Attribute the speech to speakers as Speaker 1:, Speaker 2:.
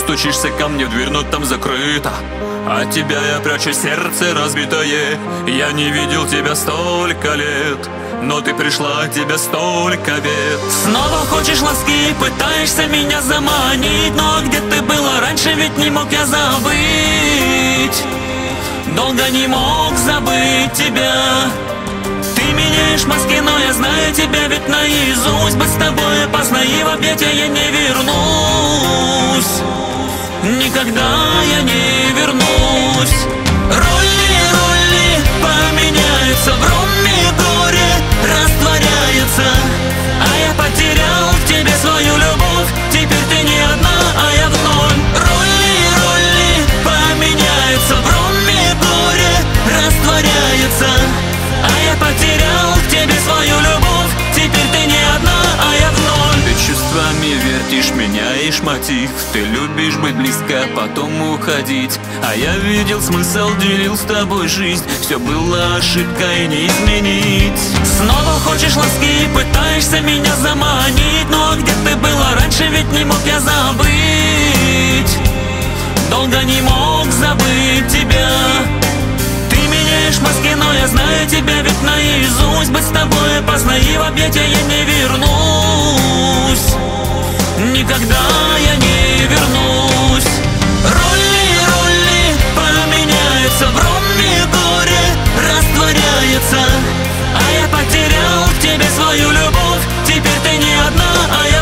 Speaker 1: стучишься ко мне в дверь, но там закрыто. От тебя я прячу сердце разбитое. Я не видел тебя столько лет, но ты пришла, тебе столько бед. Снова хочешь ласки, пытаешься меня заманить. Но где ты была раньше, ведь не мог я забыть. Долго не мог забыть тебя. Ты меняешь маски, но я знаю тебя ведь наизусть. Быть с тобой опасно, и в объятия я не вернусь. Никогда я не вернусь. Роли поменяются, в роме горе растворяется. А я потерял к тебе свою любовь. Теперь ты не одна, а я вновь. Роли поменяются, в роме горе растворяется. А я потерял к тебе свою любовь. Теперь ты не одна, а я вновь. Ты чувствами вертишь, меняешь мотив. Ты любишь быть близко, потом уходить. А я видел смысл, делил с тобой жизнь. Все было ошибкой, не изменить. Снова хочешь ласки, пытаешься меня заманить. Но где ты была раньше, ведь не мог я забыть. Долго не мог забыть тебя. Ты меняешь маски, но я знаю тебя ведь наизусть. Быть с тобой опасно, и в объятия я не вернусь. Никогда я не вернусь. Роли поменяются, в роме горе растворяется. А я потерял к тебе свою любовь. Теперь ты не одна, а я